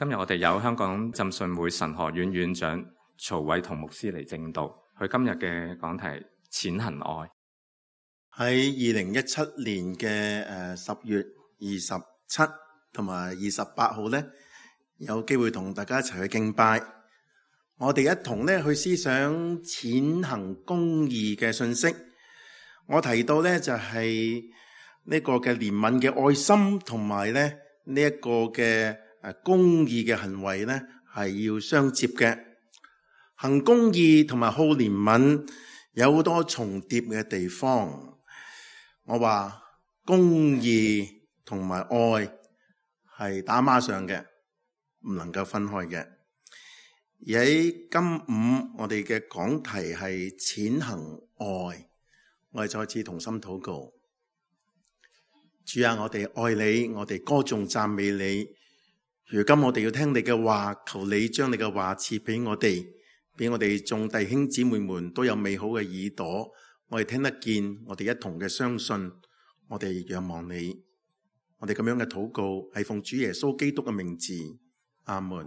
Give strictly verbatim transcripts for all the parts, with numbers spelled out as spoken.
今日我哋有香港浸信會神學院院長曹偉同牧師嚟證道，佢今日嘅講題淺行愛。 喺二零一七年嘅誒十月二十七同埋二十八號咧，有機會同大家一齊去敬拜，我哋一同咧去思想淺行公義嘅信息。我提到咧就係呢個嘅憐憫嘅愛心，同埋咧呢一個嘅誒公義嘅行為咧係要相接嘅。行公義同埋好憐憫有好多重疊嘅地方。我話公義同埋愛係打孖上嘅，唔能夠分開嘅。而喺今午我哋嘅講題係淺行愛，我哋再次同心禱告。主啊，我哋愛你，我哋歌頌讚美你。如今我哋要聽你嘅話，求你將你嘅話賜俾我哋，俾我哋眾弟兄姊妹們都有美好嘅耳朵，我哋聽得見，我哋一同嘅相信，我哋仰望你。我哋咁樣嘅禱告係奉主耶穌基督嘅名字，阿門。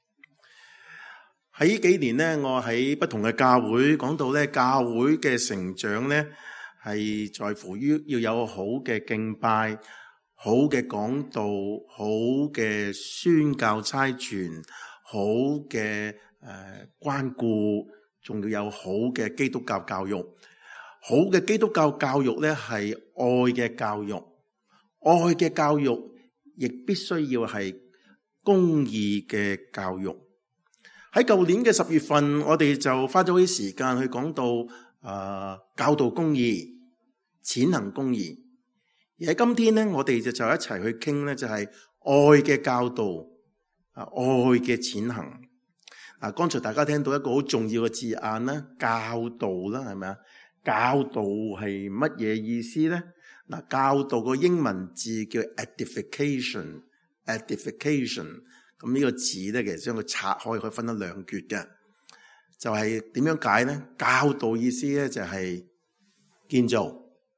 喺呢幾年呢，我喺不同嘅教會講到咧，教會嘅成長咧係在乎於要有好嘅敬拜、好嘅講道、好嘅宣教差傳、好嘅誒、呃、關顧，仲要有好嘅基督教教育。好嘅基督教教育咧係愛嘅教育，愛嘅教育亦必須要係公義嘅教育。喺舊年嘅十月份，我哋就花咗啲時間去講到誒、呃、教導公義、淺行公義。而喺今天咧，我哋就就一齊去傾咧，就係愛嘅教導啊，愛嘅淺行。啊，剛才大家聽到一個好重要嘅字眼啦，教導啦，係咪啊？教導係乜嘢意思咧？嗱，教導個英文字叫 edification，edification。咁呢個字咧，其實將佢拆開，可以分得兩橛嘅。就係點樣解咧？教導意思咧就係建造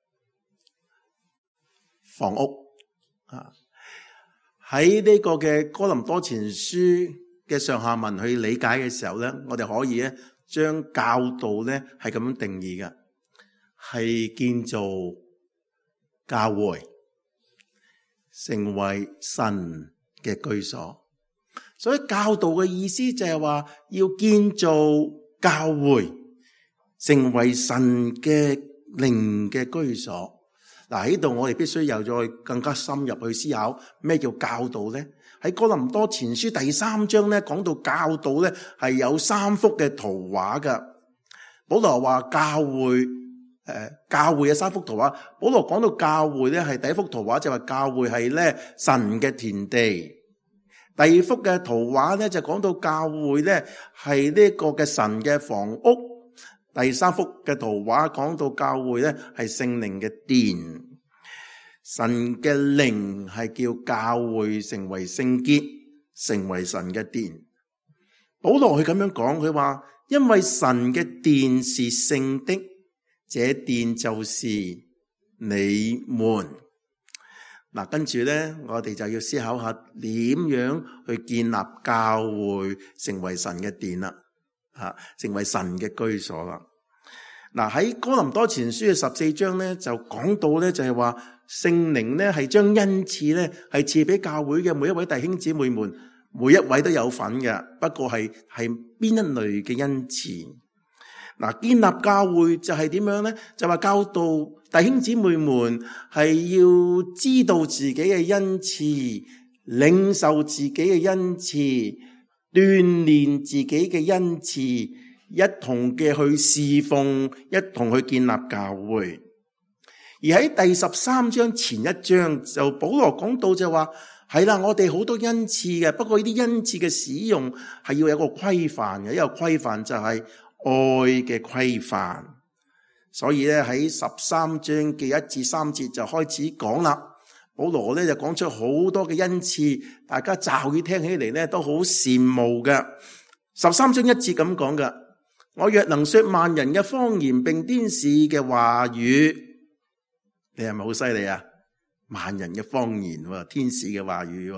房屋啊。喺呢個嘅哥林多前書嘅上下文去理解嘅時候咧，我哋可以咧將教導咧係咁樣定義嘅。係建造教會，成為神嘅居所。所以教導嘅意思就係話要建造教會，成為神嘅靈嘅居所。嗱，喺度我哋必須又再更加深入去思考咩叫教導咧？喺哥林多前書第三章咧講到教導咧係有三幅嘅圖畫噶。保羅話教會。誒，教會有三幅圖畫。保羅講到教會咧，係第一幅圖畫就話教會係咧神嘅田地。第二幅嘅圖畫咧就講到教會咧係呢個嘅神嘅房屋。第三幅嘅圖畫講到教會咧係聖靈嘅殿。神嘅靈係叫教會成為聖潔，成為神嘅殿。保羅佢咁樣講，佢話因為神嘅殿是聖的。這殿就是你們。嗱，跟住咧，我哋就要思考下點樣去建立教會成為神嘅殿啦，吓，成為神嘅居所啦。嗱，喺哥林多前書嘅十四章咧，就講到咧，就係話聖靈咧係將恩賜咧係賜俾教會嘅每一位弟兄姊妹們，每一位都有份嘅。不過係係邊一類嘅恩賜？嗱，建立教會就係點樣咧？就話教導弟兄姊妹們係要知道自己嘅恩賜，領受自己嘅恩賜，鍛鍊自己嘅恩賜，一同嘅去侍奉，一同去建立教會。而喺第十三章前一章就保羅講到就話係啦，我哋好多恩賜嘅，不過呢啲恩賜嘅使用係要有一個規範嘅，一個規範就係愛嘅規範。所以咧喺十三章嘅一至三節就開始講啦。保羅咧就講出好多嘅恩賜，大家驟耳聽起嚟咧都好羨慕嘅。十三章一節咁講嘅，我若能說萬人嘅方言並天使嘅話語，你係咪好犀利啊？萬人嘅方言，天使嘅話語，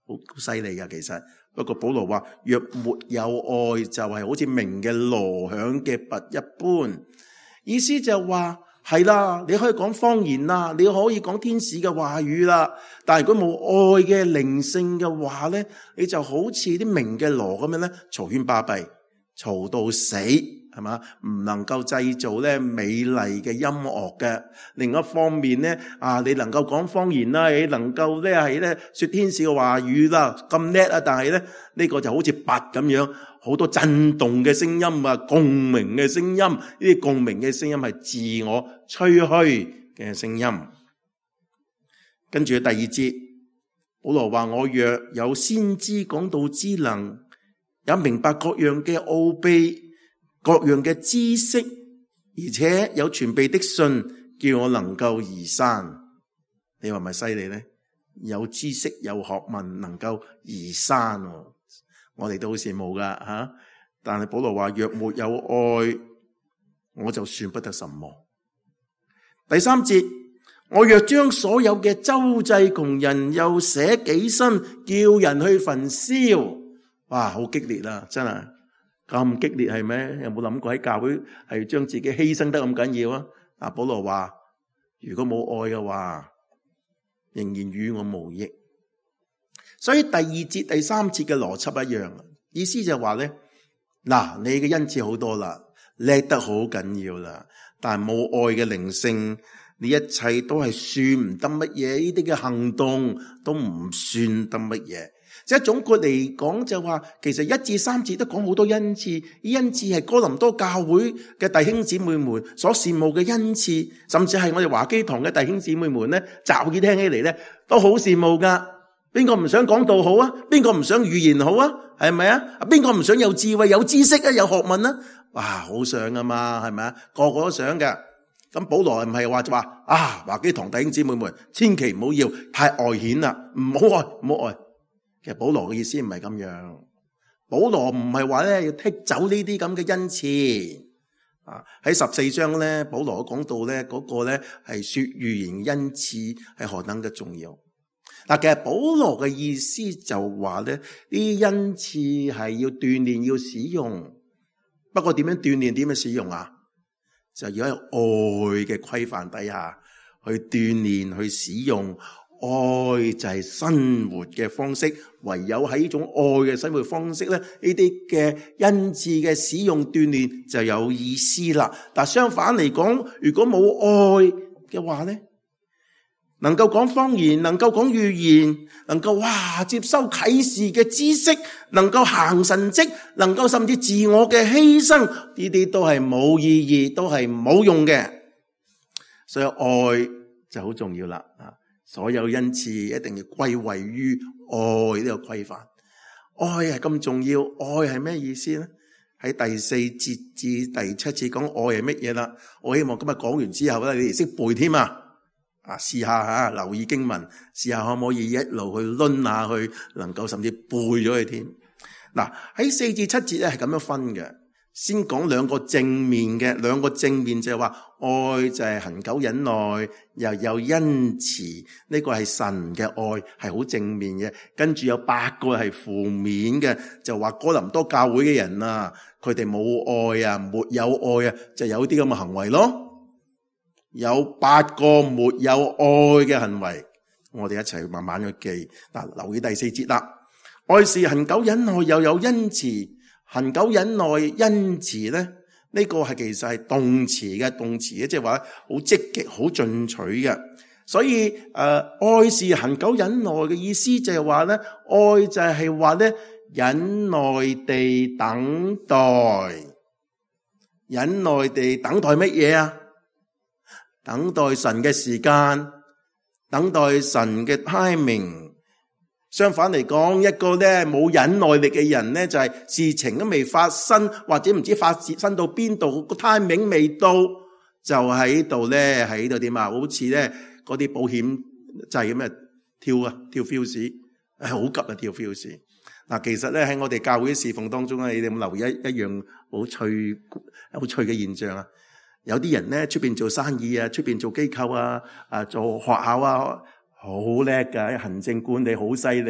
好犀利噶。其實不過保羅話，若沒有愛，就係好似鳴嘅鑼響嘅鈸一般。意思就係話係啦，你可以講方言啦，你可以講天使嘅話語啦，但係如果冇愛嘅靈性嘅話咧，你就好似啲鳴嘅鑼咁樣咧，嘈喧巴閉，嘈到死。係嘛？唔能夠製造咧美麗嘅音樂嘅。另一方面咧，啊，你能夠講方言啦，你能夠咧係咧說天使嘅話語啦，咁叻啊！但係咧呢個就好似鈸咁樣，好多震動嘅聲音啊，共鳴嘅聲音，呢啲共鳴嘅聲音係自我吹噓嘅聲音。跟住第二節，保羅話：我若有先知講道之能，也明白各樣嘅奧秘，各樣嘅知識，而且有全備的信，叫我能夠移山。你話咪犀利呢？有知識有學問，能夠移山，我哋都好羨慕噶吓。但係保羅話：若沒有愛，我就算不得什麼。第三節，我若將所有嘅周濟窮人，又捨己身，叫人去焚燒。哇，好激烈啊，真係。咁激烈係咩？有冇諗過喺教會係將自己犧牲得咁緊要啊？啊，保羅話：如果冇愛嘅話，仍然與我無益。所以第二節、第三節嘅邏輯一樣，意思就係話咧，嗱，你嘅恩賜好多啦，叻得好緊要啦，但係冇愛嘅靈性，你一切都係算唔得乜嘢，呢啲嘅行動都唔算得乜嘢。即係總括嚟講就話，其實一至三節都講好多恩賜，呢恩賜係哥林多教會嘅弟兄姊妹們所羨慕嘅恩賜，甚至係我哋華基堂嘅弟兄姊妹們咧，驟耳聽起嚟咧都好羨慕噶。邊個唔想講道好啊？邊個唔想語言好啊？係咪啊？邊個唔想有智慧、有知識啊、有學問啊？哇，好想啊嘛，係咪啊？個個都想嘅。咁保羅唔係話就話啊，華基堂弟兄姊妹們千祈唔好要太外顯啦，唔好愛，唔好愛。其實保羅嘅意思唔係咁樣，保羅唔係話咧要剔走呢啲咁嘅恩賜啊。喺十四章咧，保羅講到咧嗰個咧係說預言恩賜係何等嘅重要。嗱，其實保羅嘅意思就話咧，呢啲恩賜係要鍛煉，要使用。不過點樣鍛煉，點樣使用啊？就要喺愛嘅規範底下去鍛煉，去使用。愛就係生活嘅方式，唯有喺呢種愛嘅生活方式咧，呢啲嘅恩賜嘅使用鍛煉就有意思啦。但相反嚟講，如果冇愛嘅話咧，能夠講方言，能夠講語言，能夠哇接收啟示嘅知識，能夠行神蹟，能夠甚至自我嘅犧牲，呢啲都係冇意義，都係冇用嘅。所以愛就好重要啦啊！所有恩賜一定要歸位於愛呢個規範。愛係咁重要，愛係咩意思咧？喺第四節至第七節講愛係乜嘢啦？我希望今日講完之後咧，你哋識背添啊！啊，試下吓，留意經文，試下可唔可以一路去掄下去，能夠甚至背咗佢添。嗱，喺四至七節咧係咁樣分嘅。先講兩個正面嘅，兩個正面就係話愛就係恆久忍耐，又有恩慈，呢個係神嘅愛，係好正面嘅。跟住有八個係負面嘅，就話哥林多教會嘅人啊，佢哋冇愛啊，沒有愛啊，就有啲咁嘅行為咯。有八個沒有愛嘅行為，我哋一齊慢慢去記。嗱，留意第四節啦，愛是恆久忍耐，又有恩慈。恆久忍耐恩慈咧，呢、這個係其實係動詞嘅，動詞嘅，即係話好積極、好進取嘅。所以誒、呃，愛是恆久忍耐嘅意思就係話咧，愛就係話咧，忍耐地等待，忍耐地等待乜嘢啊？等待神嘅時間，等待神嘅 timing。相反嚟講，一個咧冇忍耐力嘅人咧，就係事情都未發生，或者唔知發生到邊度，個 timing 未到，就喺度咧喺度點啊？好似咧嗰啲保險掣咁啊，跳啊跳 fuse，係好急啊跳 fuse。嗱，其實咧喺我哋教會侍奉當中咧，你哋有冇留意一一樣好趣好趣嘅現象啊？有啲人咧出邊做生意啊，出邊做機構啊，啊做學校啊。好叻噶，行政管理好犀利，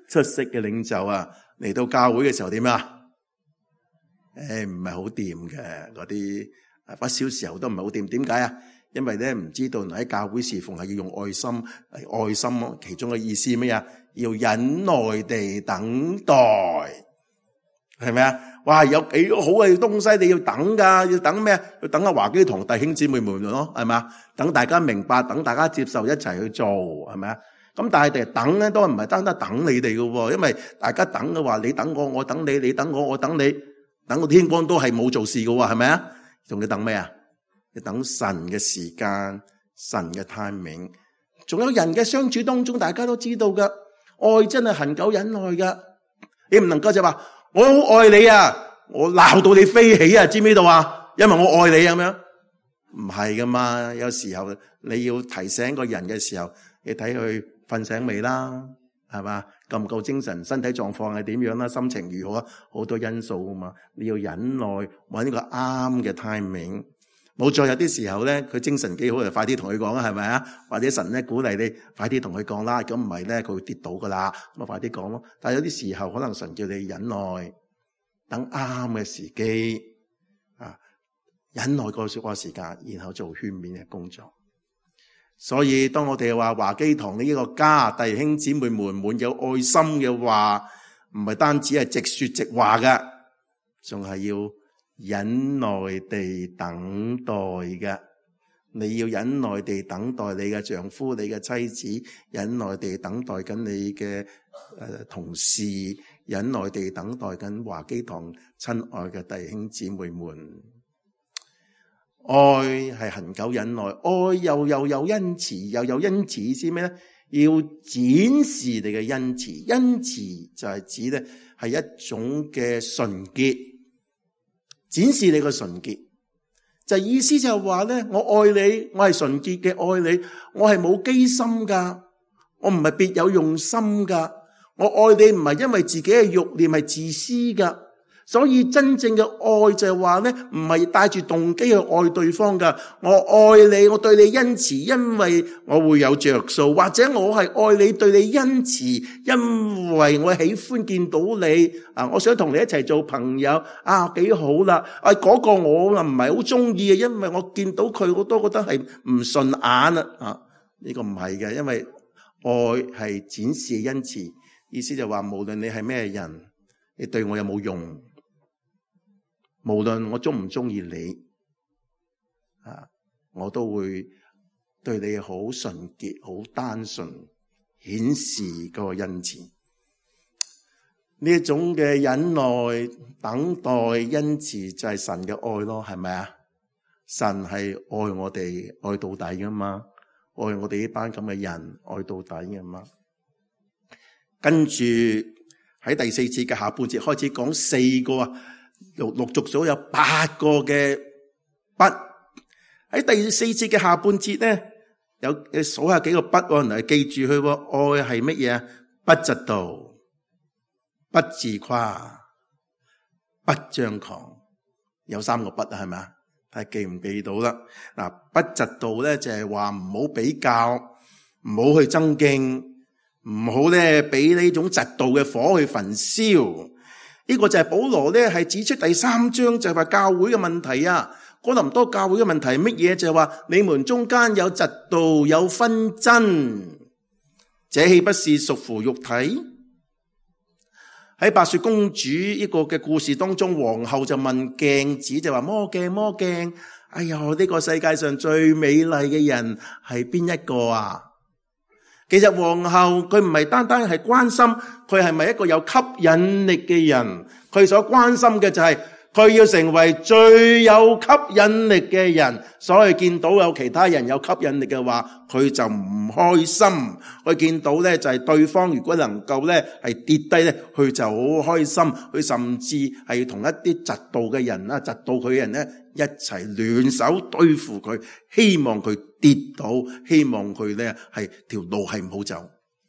出色嘅領袖啊，嚟到教會嘅時候點啊？誒，唔係好掂嘅，嗰啲不少時候都唔係好掂。點解啊？因為咧唔知道喺教會侍奉係要用愛心，愛心其中嘅意思咩啊？要忍耐地等待，係咪啊？哇，有幾好嘅東西你要等噶，要等咩？要等阿華基堂弟兄姊妹們咯，係咪啊？等大家明白，等大家接受，一齊去做，係咪啊？咁但係等咧都唔係單單等你哋嘅，因為大家等嘅話，你等我，我等你，你等我，我等你，等個天光都係冇做事嘅，係咪啊？仲要等咩啊？要等神嘅時間，神嘅 timing。仲有人嘅相處當中，大家都知道噶，愛真係恆久忍耐噶。你唔能夠就話我好愛你啊，我鬧到你飛起啊，知唔知道啊？因為我愛你咁樣，唔係噶嘛。有時候你要提醒個人嘅時候，你睇佢瞓醒未啦，係嘛？夠唔夠精神？身體狀況係點樣啦？心情如何啊？好多因素啊嘛。你要忍耐，搵呢個啱嘅 timing。冇錯，有啲時候咧，佢精神幾好，就快啲同佢講啦，係咪啊？或者神咧鼓勵你快啲同佢講啦。咁唔係咧，佢會跌倒噶啦。咁啊，快啲講咯。但係有啲時候，可能神叫你忍耐，等啱嘅時機啊，忍耐個說話時間，然後做勸勉嘅工作。所以當我哋話華基堂呢個家弟兄姊妹們滿有愛心嘅話，唔係單止係直說直話嘅，仲係要忍耐地等待嘅。你要忍耐地等待你嘅丈夫、你嘅妻子，忍耐地等待緊你嘅誒、呃、同事，忍耐地等待緊華基堂親愛嘅弟兄姊妹們。愛係恆久忍耐，愛又又有恩慈，又有恩慈意思咩咧？要展示你嘅恩慈，恩慈就係指咧係一種嘅純潔，展示你嘅純潔，就意思就係話咧，我愛你，我係純潔嘅愛你，我係冇機心噶，我唔係別有用心噶，我愛你唔係因為自己嘅慾念係自私噶。所以真正嘅愛就係話咧，唔係帶住動機去愛對方噶。我愛你，我對你恩慈，因為我會有着數；或者我係愛你，對你恩慈，因為我喜歡見到你啊，我想同你一齊做朋友啊，幾好啦！啊，嗰個我啊唔係好中意嘅，因為我見到佢我都覺得係唔順眼啦啊！呢個唔係嘅，因為愛係展示恩慈，意思就話無論你係咩人，你對我有冇用？無論我中唔中意你，啊，我都會對你好純潔、好單純，顯示個恩慈。呢一種嘅忍耐、等待、恩慈就係神嘅愛咯，係咪啊？神係愛我哋，愛到底噶嘛？愛我哋呢班咁嘅人，愛到底噶嘛？跟住喺第四節嘅下半節開始講四個啊。陸陸續續有八個嘅筆，喺第四節嘅下半節咧，有你數下幾個筆，嚟記住佢。愛係乜嘢啊？不嫉妒，不自誇，不張狂，有三個筆啊，係咪啊？睇記唔記到啦？嗱，不嫉妒咧就係話唔好比較，唔好去爭競，唔好咧俾呢種嫉妒嘅火去焚燒。呢個就係保羅咧，係指出第三章就係話教會嘅問題啊。哥林多教會嘅問題係乜嘢？就係話你們中間有嫉妒，有紛爭，這豈不是屬乎肉體？喺白雪公主呢個嘅故事當中，皇后就問鏡子，就話魔鏡魔鏡，哎呀，呢個世界上最美麗嘅人係邊一個啊？其實皇后佢唔係單單係關心佢係咪一個有吸引力嘅人，佢所關心嘅就係佢要成為最有吸引力嘅人。所以見到有其他人有吸引力嘅話，佢就唔開心。佢見到咧就係對方如果能夠咧係跌低咧，佢就好開心。佢甚至係同一啲嫉妒嘅人啦，嫉妒佢嘅人咧一齊聯手對付佢，希望佢跌倒，希望佢咧係條路係唔好走。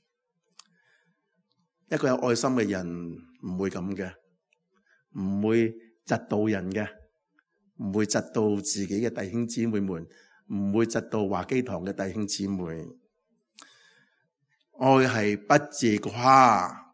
一個有愛心嘅人唔會咁嘅，唔會嫉妒人嘅，唔會嫉妒自己嘅弟兄姊妹們，唔會嫉妒華基堂嘅弟兄姊妹。愛係不自誇，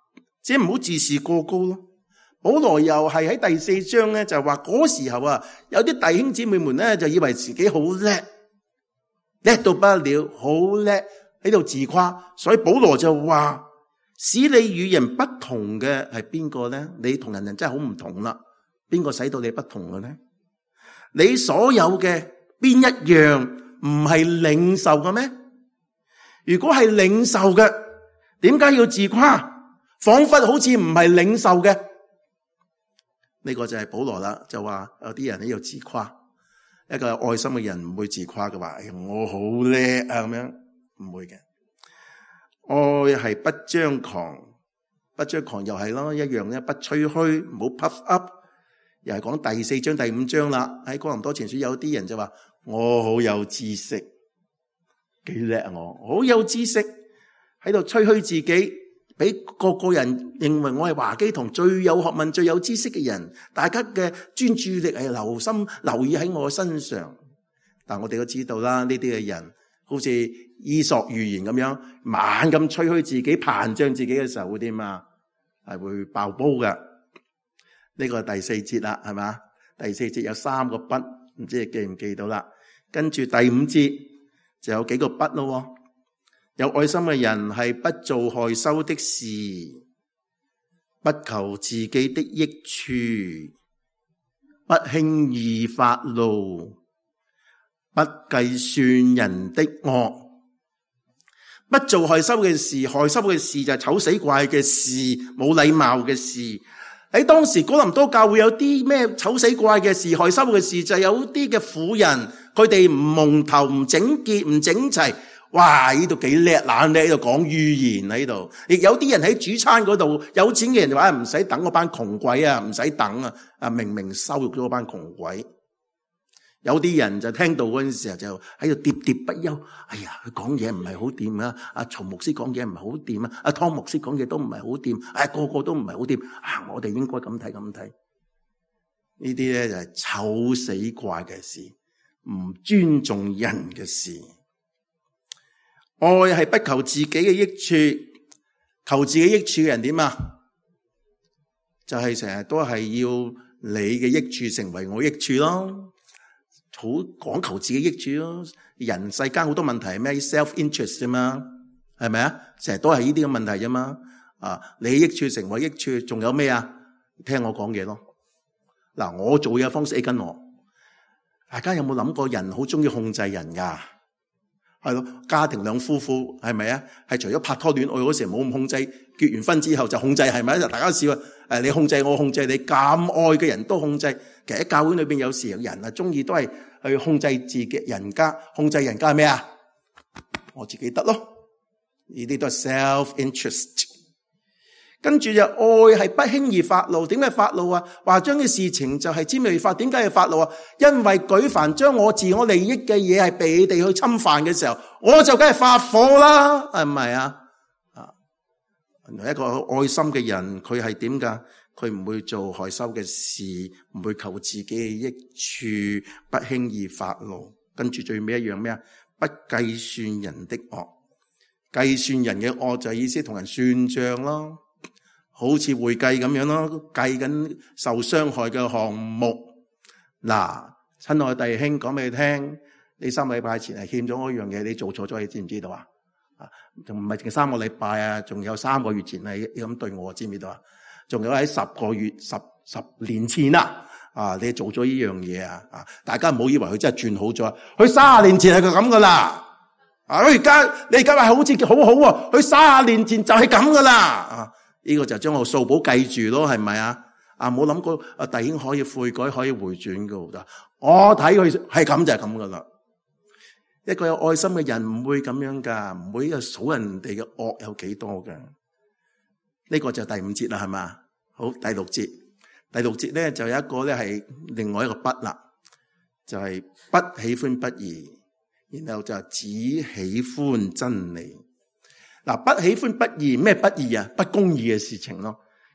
即係唔好自視過高咯。保羅又係喺第四章咧，就話嗰時候啊，有啲弟兄姊妹們咧就以為自己好叻，叻到不得了，好叻喺度自誇，所以保羅就話：使你與人不同嘅係邊個咧？你同人人真係好唔同啦。邊個使到你不同嘅咧？你所有嘅邊一樣唔係領受嘅咩？如果係領受嘅，點解要自誇？仿佛好似唔係領受嘅。呢個就係保羅啦，就話有啲人喺度自誇。一個有愛心嘅人唔會自誇嘅話，哎，我好叻啊，咁樣唔會嘅。愛係不張狂，不張狂又係咯，一樣咧，不吹噓，唔好 puff up。又係講第四章第五章啦。喺哥林多前書有啲人就話我好有知識，幾叻啊，我好有知識，喺度吹噓自己，俾個個人認為我係華基堂最有學問最有知識嘅人，大家嘅專注力係留心留意喺我身上。但我哋都知道啦，呢啲嘅人好似伊索寓言咁樣猛咁吹噓自己膨脹自己嘅時候會點啊？係會爆煲㗎。呢個係第四節啦，係嘛？第四節有三個不，唔知你記唔記到啦？跟住第五節就有幾個不咯。有愛心嘅人係不做害羞的事，不求自己的益處，不輕易發怒，不計算人的惡。不做害羞嘅事，害羞嘅事就係醜死怪嘅事，冇禮貌嘅事。喺當時哥林多教會有啲咩醜死怪嘅事、害羞嘅事，就有啲嘅婦人，佢哋唔蒙頭、唔整潔、唔整齊。哇！呢度幾叻，懶叻喺度講預言喺度。亦有啲人喺主餐嗰度，有錢嘅人就話唔使等嗰班窮鬼啊，唔使等啊！啊，明明羞辱咗嗰班窮鬼。有啲人就聽到嗰陣時候就喺度喋喋不休。哎呀，佢講嘢唔係好掂啊！阿曹牧師講嘢唔係好掂啊！阿湯牧師講嘢都唔係好掂。哎，個個都唔係好掂。啊，我哋應該咁睇咁睇。呢啲咧就係醜死怪嘅事，唔尊重人嘅事。愛係不求自己嘅益處，求自己益處嘅人點啊？就係成日都係要你嘅益處成為我益處咯。好講求自己益處咯，人世間好多問題係咩 self interest 啫嘛，係咪啊？成日都係呢啲嘅問題啫嘛。啊，你益處成為益處，仲有咩啊？聽我講嘢咯。嗱，我做嘢嘅方式 A 跟我，大家有冇諗過人好中意控制人噶？係咯，家庭兩夫婦係咪啊？係除咗拍拖戀愛嗰時冇咁控制，結完婚之後就控制，係咪？大家笑誒，你控制我控制你，咁愛嘅人都控制。其實喺教會裏邊有時人啊中意都係去控制自己人家，控制人家係咩啊？我自己得咯，呢啲都係 self interest。跟住就愛係不輕易發怒，點解發怒啊？話將嘅事情就係尖銳發，點解要發怒啊？因為舉凡將我自我利益嘅嘢係被你哋去侵犯嘅時候，我就梗係發火啦，係咪啊？啊，一個愛心嘅人，佢係點噶？佢唔會做害羞嘅事，唔會求自己嘅益處，不輕易發怒。跟住最尾一樣咩啊？不計算人的惡，計算人嘅惡就係意思同人算賬咯。好似會計咁樣咯，計緊受傷害嘅項目。嗱，親愛弟兄，講俾你聽，你三個禮拜前係欠咗我一樣嘢，你做錯咗，你知唔知道啊？啊，仲唔係淨係三個禮拜啊？仲有三個月前係咁對我，知唔知道啊？仲有喺十個月、十十年前啦，啊，你做咗呢樣嘢啊？啊，大家唔好以為佢真係轉好咗，佢三十年前係佢咁噶啦。啊，佢而家你而家話好似好好喎，佢三十年前就係咁噶啦。啊。呢個就將個數簿計住咯，係咪啊？啊，冇諗過啊，弟兄可以悔改，可以回轉噶。我睇佢係咁就係咁噶啦。一個有愛心嘅人唔會咁樣噶，唔會數人哋嘅惡有幾多噶。呢個就第五節啦，係嘛？好，第六節，第六節咧就有一個咧係另外一個不啦，就係不喜歡不義，然後就只喜歡真理。嗱，不喜歡不義，咩不義啊？不公義嘅事情咯。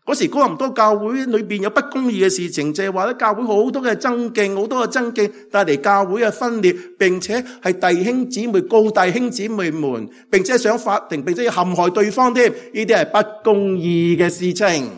嗰時哥林多教會裏邊有不公義嘅事情，就係話咧教會好多嘅爭競，好多嘅爭競帶嚟教會嘅分裂，並且係弟兄姊妹告弟兄姊妹們，並且上法庭，並且要陷害對方添。呢啲係不公義嘅事情。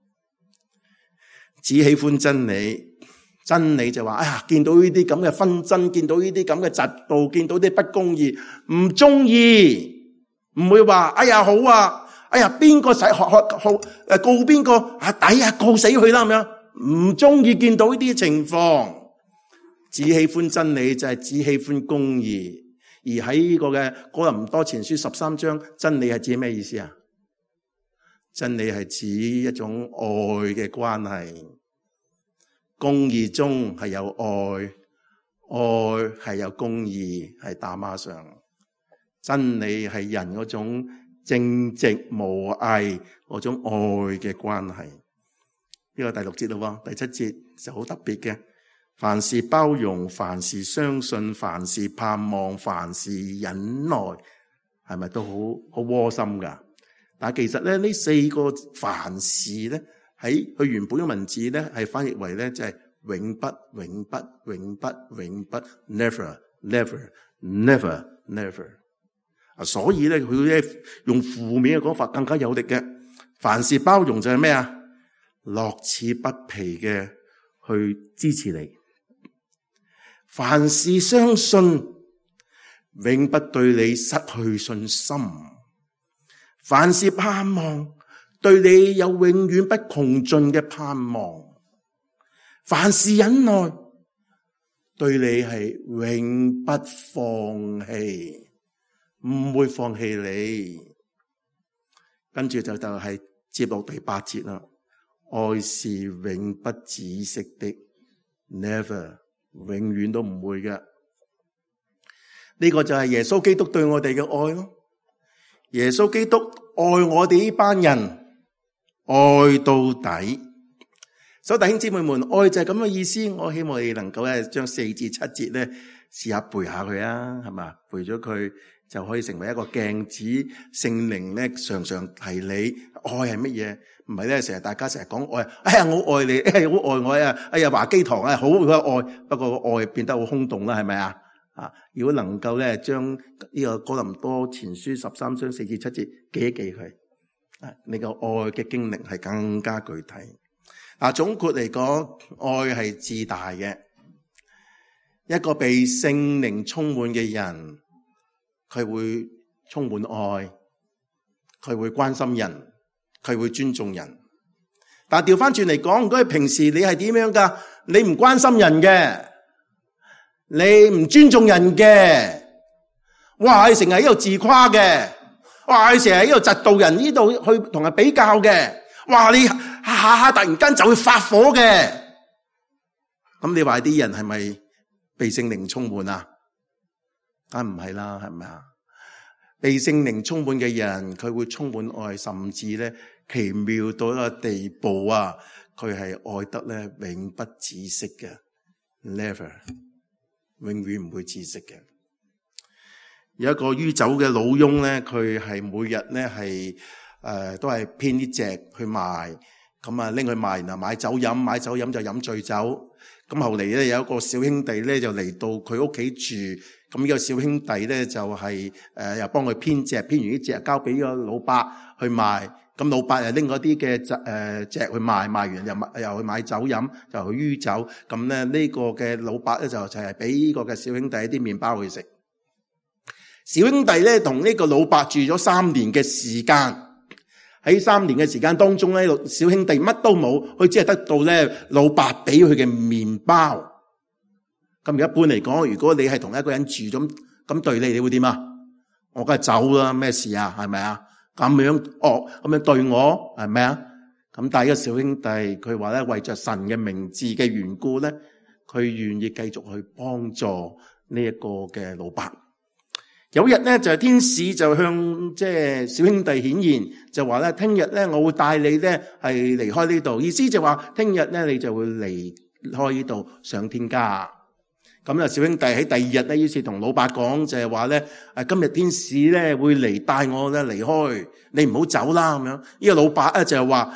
只喜歡真理，真理就話：哎呀，見到呢啲咁嘅紛爭，見到呢啲咁嘅嫉妒，見到啲不公義，唔中意，唔會話：哎呀好啊！哎呀，邊個使學學好誒告邊個啊？抵啊，告死佢啦咁樣，唔中意見到呢啲情況。只喜歡真理就係只喜歡公義。而喺呢個嘅哥林多前書十三章，真理係指咩意思啊？真理係指一種愛嘅關係，公義中係有愛，愛係有公義，係打孖上。真理係人嗰種正直無偽嗰種愛嘅關係。呢個第六節咯，第七節就好特別嘅。凡事包容，凡事相信，凡事盼望，凡事忍耐，係咪都好好窩心噶？但係其實咧呢四個凡事咧喺佢原本嘅文字咧係翻譯為咧就係永不永不永不永不 never never never never。啊，所以咧佢咧用負面嘅講法更加有力嘅。凡事包容就係咩啊？樂此不疲嘅去支持你。凡事相信，永不對你失去信心。凡事盼望，對你有永遠不窮盡嘅盼望。凡事忍耐，對你係永不放棄。唔會放棄你。跟住就就係接落第八節啦。愛是永不止息的 ，never 永遠都唔會嘅。呢、這個就係耶穌基督對我哋嘅愛咯。耶穌基督愛我哋呢班人，愛到底。所以弟兄姊妹們，愛就係咁嘅意思。我希望你能夠咧將四至七節咧試下背下佢啊，係嘛？背咗佢。就可以成為一個鏡子，聖靈咧常常提你愛係乜嘢，唔係咧成日大家成日講愛，哎呀我愛你，哎呀好愛我啊，哎呀華基堂啊好嘅愛，不過愛變得好空洞啦，係咪啊？啊，如果能夠咧將呢個哥林多前書十三章四至七節記一記佢，啊，你個愛嘅經歷係更加具體。啊，總括嚟講，愛係至大嘅，一個被聖靈充滿嘅人。佢會充滿愛，佢會關心人，佢會尊重人。但係調翻轉嚟講，如果係平時你係點樣噶？你唔關心人嘅，你唔尊重人嘅，哇！你成日喺度自誇嘅，哇！你成日喺度嫉妒人，呢度去同人比較嘅，哇！你下下突然間就會發火嘅。咁你話啲人係咪被聖靈充滿啊？梗唔係啦，係咪啊？被聖靈充滿嘅人，佢會充滿愛，甚至咧奇妙到一個地步啊！佢係愛得咧永不止息嘅 ，never 永遠唔會止息嘅。有一個酗酒嘅老翁咧，佢係每日咧係誒都係編啲隻去賣，咁啊拎去賣，然後買酒飲，買酒飲就飲醉酒。咁後嚟咧有一個小兄弟咧就嚟到佢屋企住。咁呢個小兄弟咧就係、是、誒、呃、又幫佢編隻，編完啲隻交俾個老伯去賣。咁老伯又拎嗰啲嘅誒隻去賣，賣完又買又去買酒飲，又去酗酒。咁咧呢個嘅老伯咧就就係俾呢個嘅小兄弟一啲麵包去食。小兄弟咧同呢個老伯住咗三年嘅時間，喺三年嘅時間當中咧，小兄弟乜都冇，佢只係得到咧老伯俾佢嘅麵包。咁一般嚟講，如果你係同一個人住咁，咁對你，你會點啊？我梗係走啦，咩事啊？係咪啊？咁樣惡咁樣對我，係咪啊？咁但係個小兄弟佢話咧，為着神嘅名字嘅緣故咧，佢願意繼續去幫助呢一個嘅老伯。有一日咧，就係天使就向即係小兄弟顯現，就話咧，聽日咧我會帶你咧係離開呢度，意思就話聽日咧你就會離開呢度上天家。咁啊，小兄弟喺第二日咧，於是同老伯講，就係話咧，誒，今日天使咧會嚟帶我咧離開，你唔好走啦咁樣。呢個老伯咧就係話，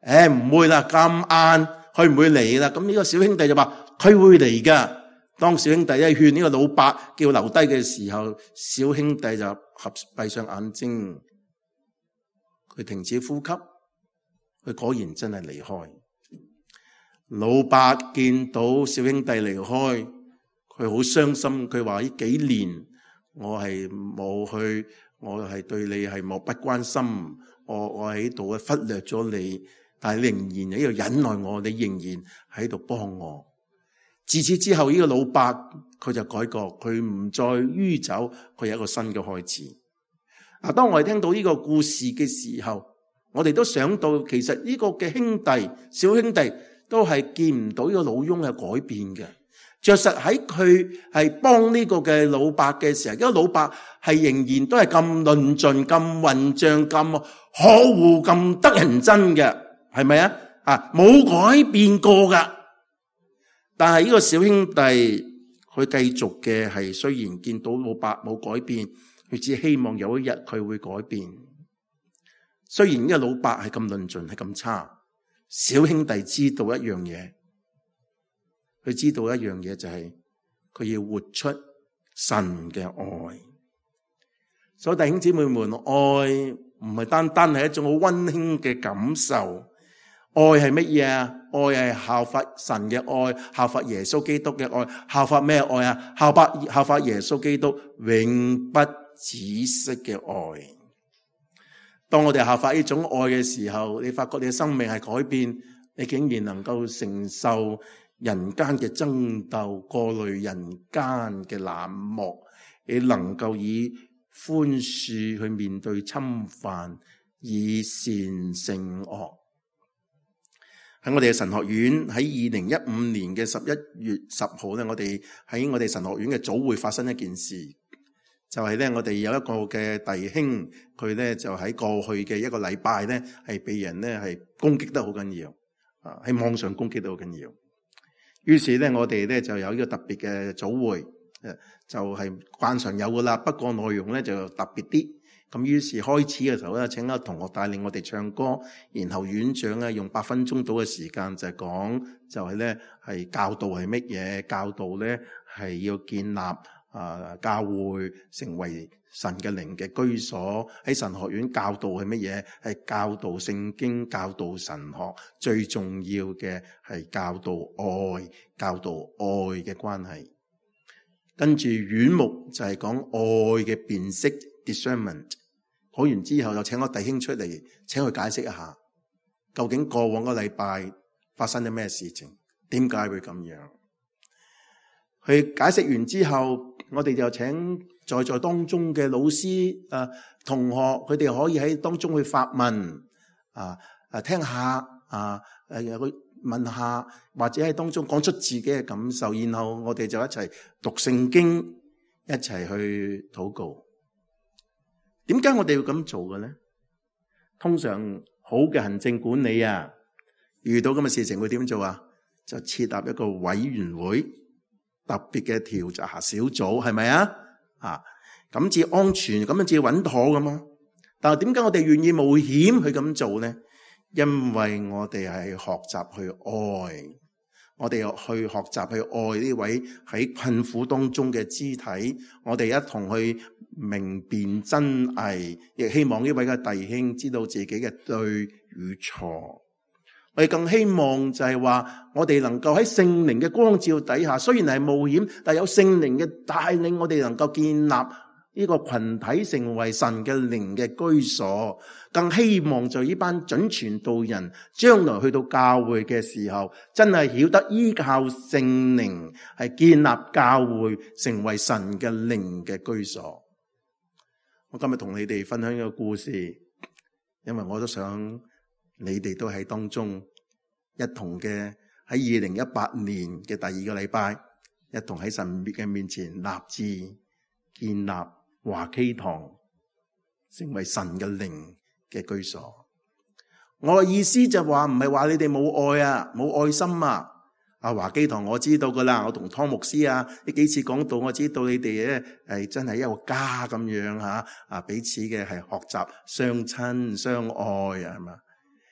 誒唔會啦，咁晏佢唔會嚟啦。咁呢個小兄弟就話佢會嚟噶。當小兄弟一勸呢個老伯叫留低嘅時候，小兄弟就合閉上眼睛，佢停止呼吸，佢果然真係離開。老伯見到小兄弟離開，佢好傷心。佢話呢幾年我係冇去，我係對你係漠不關心，我我喺度忽略咗你，但係你仍然喺度忍耐我，你仍然喺度幫我。自此之後，呢個老伯佢就改過，佢唔再酗酒，佢有一個新嘅開始。啊，當我哋聽到呢個故事嘅時候，我哋都想到，其實呢個嘅兄弟小兄弟都係見唔到呢個老翁嘅改變嘅。着實喺佢係幫呢個嘅老伯嘅時候，因為老伯係仍然都係咁論盡、咁混賬、咁可惡、咁得人憎嘅，係咪啊？啊，冇改變過噶。但係呢個小兄弟佢繼續嘅係，雖然見到老伯冇改變，佢只希望有一日佢會改變。雖然呢個老伯係咁論盡，係咁差，小兄弟知道一樣嘢，佢知道一樣嘢就係佢要活出神嘅愛。所以弟兄姊妹們，愛唔係單單係一種好溫馨嘅感受。愛係乜嘢啊？愛係效法神嘅愛，效法耶穌基督嘅愛。效法咩愛啊？效法效法耶穌基督永不止息嘅愛。當我哋效法呢種愛嘅時候，你發覺你嘅生命係改變，你竟然能夠承受人間嘅爭鬥，過濾人間嘅冷漠，你能夠以寬恕去面對侵犯，以善勝惡。喺我哋嘅神學院，喺二零一五年嘅十一月十號咧，我哋喺我哋神學院嘅早會發生一件事，就係咧我哋有一個嘅弟兄，佢咧就喺過去嘅一個禮拜咧係被人咧係攻擊得好緊要啊，喺網上攻擊得好緊要。於是咧我哋咧就有一個特別嘅早會，誒就係慣常有噶啦，不過內容咧就特別啲。咁於是開始嘅時候咧，請一個同學帶領我哋唱歌，然後院長咧用八分鐘到嘅時間就係講，就係咧係教導係乜嘢？教導咧係要建立啊、呃、教會成為神嘅靈嘅居所。喺神學院教導係乜嘢？係教導聖經、教導神學，最重要嘅係教導愛、教導愛嘅關係。跟住院牧就係講愛嘅辨識 discernment。講完之後就請個弟兄出嚟，請佢解釋一下，究竟過往個禮拜發生咗咩事情，點解會咁樣？佢解釋完之後，我哋就請在座當中嘅老師、啊、同學，佢哋可以喺當中去發問，啊啊聽下啊誒去問下，或者喺當中講出自己嘅感受，然後我哋就一齊讀聖經，一齊去禱告。點解我哋要咁做嘅咧？通常好嘅行政管理啊，遇到咁嘅事情會點做啊？就設立一個委員會，特別嘅調查小組，係咪啊？啊，咁至安全，咁樣至穩妥噶嘛。但係點解我哋願意冒險去咁做咧？因為我哋係學習去愛，我哋去學習去愛呢位喺困苦當中嘅肢體，我哋一同去明辨真偽，亦希望呢位嘅弟兄知道自己嘅對與錯。我哋更希望就係話，我哋能夠喺聖靈嘅光照底下，雖然係冒險，但有聖靈嘅帶領，我哋能夠建立呢個群體成為神嘅靈嘅居所。更希望就呢班準傳道人將來去到教會嘅時候，真係曉得依靠聖靈，係建立教會成為神嘅靈嘅居所。我今日同你哋分享一個故事，因為我都想你哋都喺當中一同嘅喺二零一八年嘅第二個禮拜，一同喺神嘅面前立志建立華基堂，成為神嘅靈嘅居所。我嘅意思就話唔係話你哋冇愛啊，冇愛心啊。啊，華基堂我知道噶啦，我同湯牧師啊呢幾次講道，我知道你哋咧係真係一個家咁樣吓，啊彼此嘅係學習相親相愛啊，係嘛？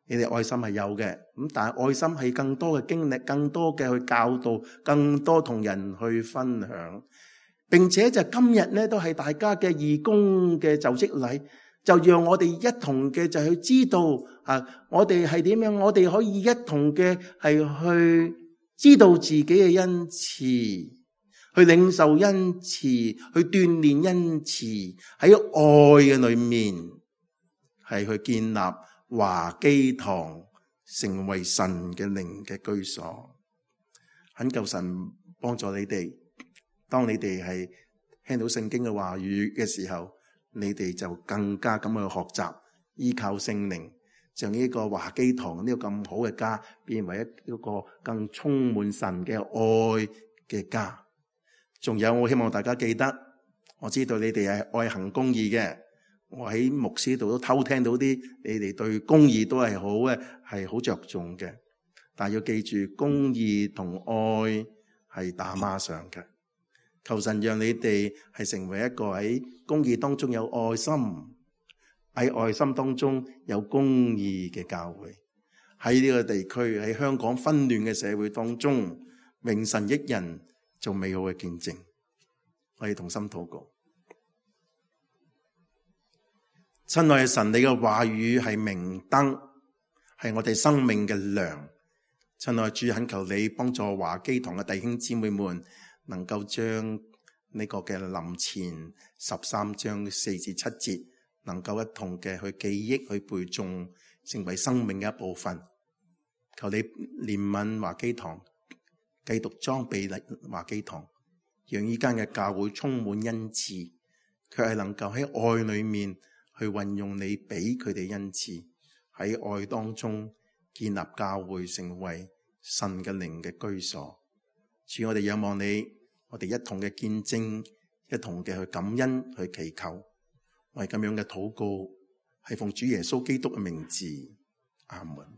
你哋愛心係有嘅，咁但係愛心係更多嘅經歷，更多嘅去教導，更多同人去分享，並且就今日咧都係大家嘅義工嘅就職禮，就讓我哋一同嘅就去知道啊，我哋係點樣，我哋可以一同嘅係去知道自己嘅恩賜，去領受恩賜，去鍛煉恩賜，喺愛嘅裏面係去建立華基堂，成為神嘅靈嘅居所。懇求神幫助你哋，當你哋係聽到聖經嘅話語嘅時候，你哋就更加咁去學習，依靠聖靈，將呢個華基堂呢個咁好嘅家，變為一個更充滿神嘅愛嘅家。仲有，我希望大家記得，我知道你哋係愛行公義嘅。我喺牧師度都偷聽到啲你哋對公義都係好嘅，係好着重嘅。但係要記住，公義同愛係打孖上嘅。求神讓你哋係成為一個喺公義當中有愛心，喺愛心當中有公義嘅教會。喺呢個地區，喺香港紛亂嘅社會當中，榮神益人，做美好嘅見證。我哋同心禱告。親愛嘅神，你嘅話語係明燈，係我哋生命嘅亮。親愛主，懇求你幫助華基堂嘅弟兄姊妹們，能夠將呢個嘅林前十三章四至七節，能夠一同嘅去記憶、去背誦，成為生命嘅一部分。求你憐憫華基堂，繼續裝備華基堂，讓呢間嘅教會充滿恩賜，卻係能夠喺愛裏面去運用你俾佢哋恩賜，喺愛當中建立教會，成為神嘅靈嘅居所。主，我哋仰望你，我哋一同嘅見證，一同嘅去感恩，去祈求，我哋咁樣嘅禱告係奉主耶穌基督嘅名字，阿門。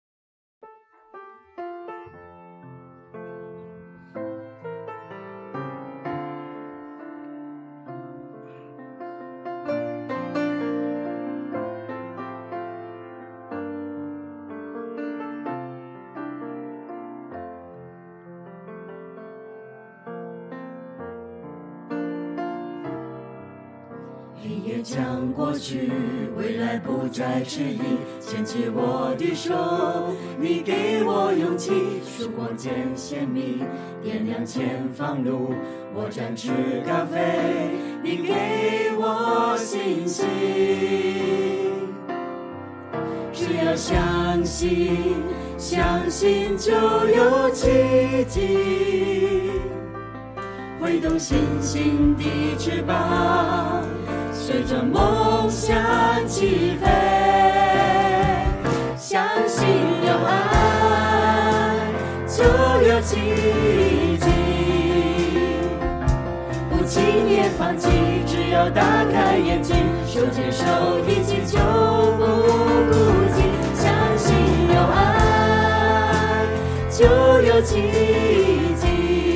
将过去，未来不再迟疑，牵起我的手，你给我勇气，曙光渐鲜明，点亮前方路，我展翅高飞，你给我信心。只要相信，相信就有奇迹，挥动信心的翅膀，随着梦想起飞，相信有爱就有奇迹，不轻言放弃，只要打开眼睛，手牵手一起就不孤寂，相信有爱就有奇迹，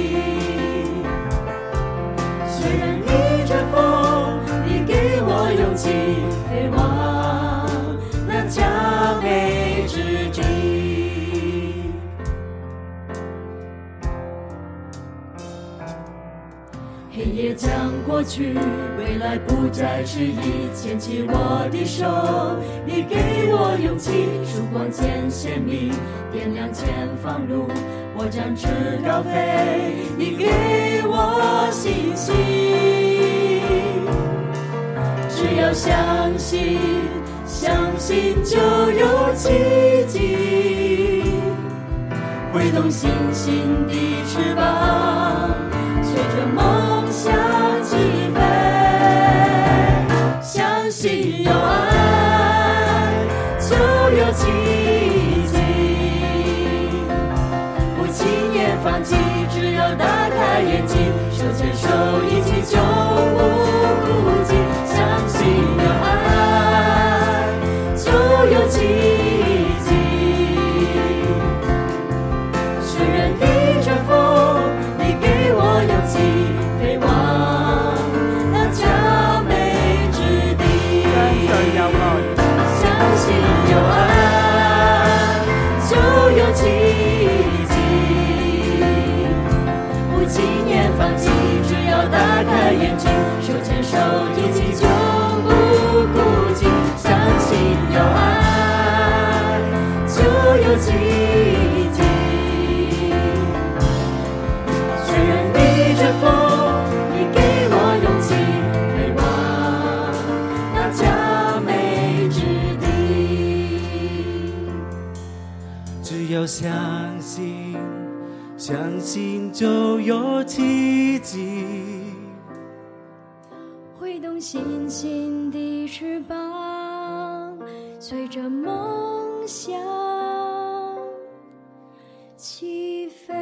虽然逆着风，勇气飞往那佳美之地。黑夜将过去，未来不再迟疑，牵起我的手，你给我勇气，曙光渐鲜明，点亮前方路，我展翅高飞，你给我信心。只要相信，相信就有奇迹，挥动信心的翅膀，随着梦想起飞，相信有爱就有奇迹，不轻言放弃，只要打开眼睛，手牵手一起就不孤寂，相信有爱就有奇迹，虽然逆着风，你给我勇气，飞往那佳美之地，相信有爱只要相信，相信就有奇迹。 挥动信心的翅膀，随着梦想起飞。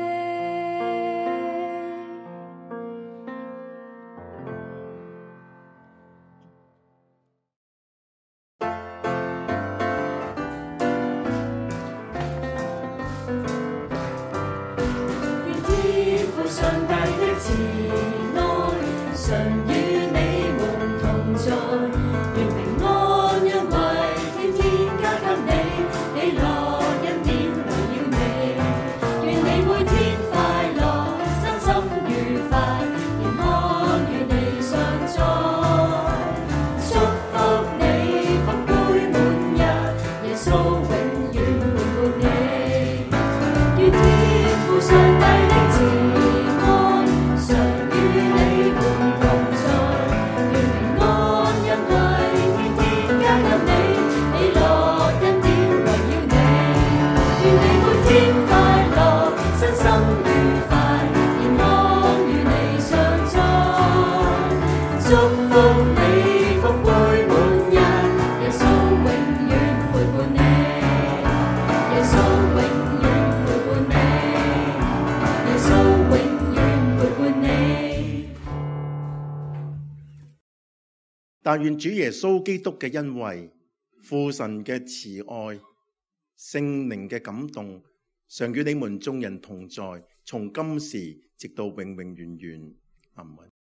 上帝的慈愛，常與你們同在，願平安恩惠天天加給你，喜樂恩典圍繞你，願你每天快樂，身心愉快，平安與你相在，祝福你福杯滿溢，耶穌永遠陪伴你，願天父上帝的慈但願主耶穌基督嘅恩惠、父神嘅慈愛、聖靈嘅感動，常與你們眾人同在，從今時直到永永遠遠。阿們。